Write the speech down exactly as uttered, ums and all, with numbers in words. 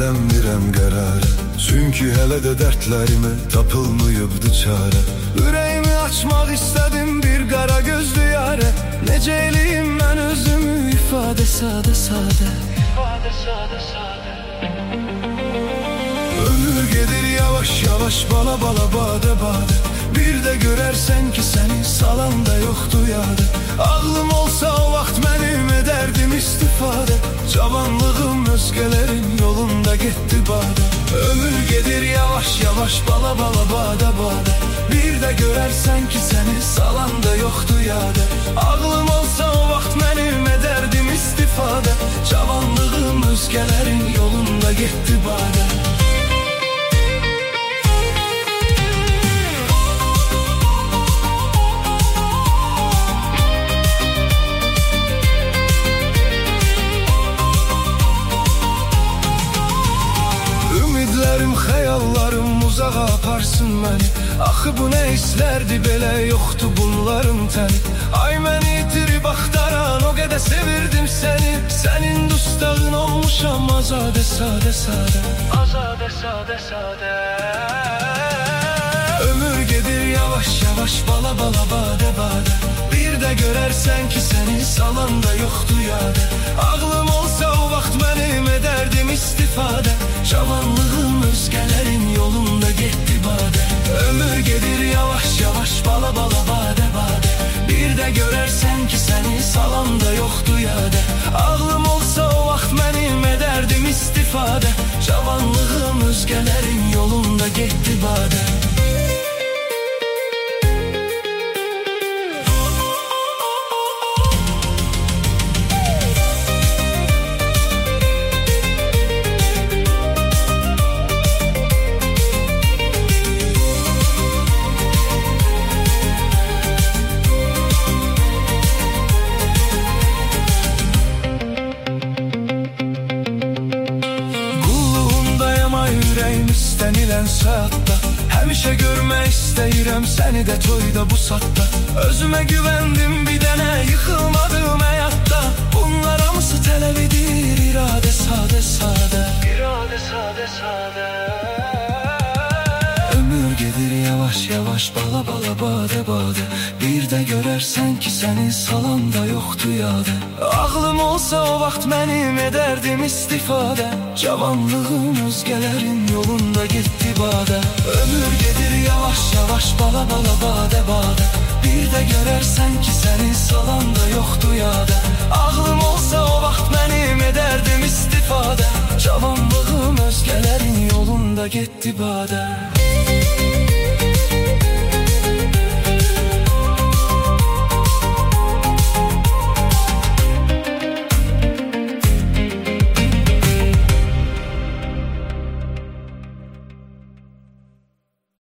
verəmirəm qərar. Çünki hələ də dərdlərimə tapılmayıbdı çarə. Ürəyimi açmaq istədim bir qara gözlü yarə. Necə eləyim mən özümü ifadə sadə sadə, ifadə sadə sadə. Ömür gedir yavaş yavaş, bala bala badə badə. Bir də görərsən ki səni salan da yoxdur yadə. Ağlım olsa o vaxt mənim edərdim istifadə. Cavanlığım özgələrin yolunda getdi badə. Ömür gedir yavaş yavaş, bala bala badə badə. Bir də görərsən ki səni salan da yoxdur yadə. Ağlım olsa o vaxt mənim edərdim istifadə. Cavanlığım özgələrin yolunda getdi badə. Xəyallarım uzağa aparsın məni. Axı bu nə hisslərdi belə, yoxdu bunların təni. Ay məni itirib axtaran, o qədər sevirdim səni. Sənin dustağın olmuşam azadə sadə sadə, azadə sadə sadə. Ömür gedir yavaş yavaş, bala bala badə badə. Bir də görərsən ki səni salan da yoxdur yadə. Ağlım olsa o vaxt mənim edərdim istifadə. Cavanlığım özgələrin yolunda getdi badə. Ömür gedir yavaş yavaş, bala bala badə badə. Bir də görərsən ki səni salan da yoxdur yadə. Ağlım olsa o vaxt mənim edərdim istifadə. Cavanlığım özgələrin yolunda getdi badə. İstənilən saatda həmişə görmək istəyirəm səni də toyda bu saatda. Özümə güvəndim bir dənə, yıxılmadım həyatda. Bunlar hamısı tələb edir iradə sadə sadə, iradə sadə sadə. Ömür gedir yavaş yavaş, bala bala badə badə. Bir də görərsən ki səni salan da yoxdur yadə. Ağlım olsa o vaxt mənim edərdim istifadə. Cavanlığım özgələrin yolunda getdi badə. Ömür gedir yavaş yavaş, bala bala badə badə. Bir də görərsən ki səni salan da yoxdur yadə. Ağlım olsa o vaxt mənim edərdim istifadə. Cavanlığım özgələrin yolunda getdi badə.